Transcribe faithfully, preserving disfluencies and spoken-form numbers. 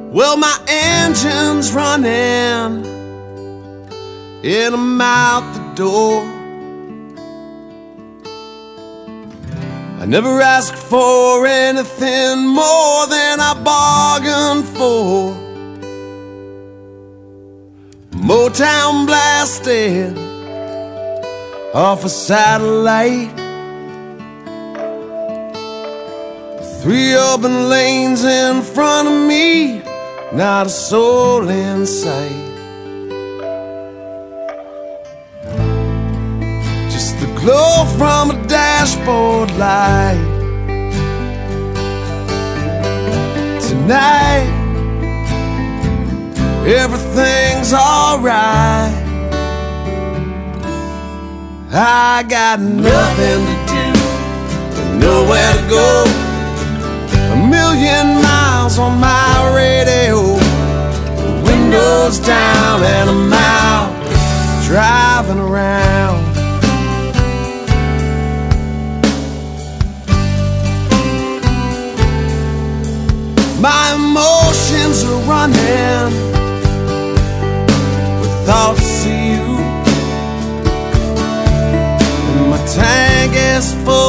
Well, my engine's running and I'm out the door. I never asked for anything more than I bargained for. Motown blasted off a satellite, three open lanes in front of me, not a soul in sight. Just the glow from a dashboard light. Tonight everything's alright. I got nothing to do and nowhere to go. A million miles on my radio, the windows down and I'm out driving around. My emotions are running with thoughts of you, and my tank is full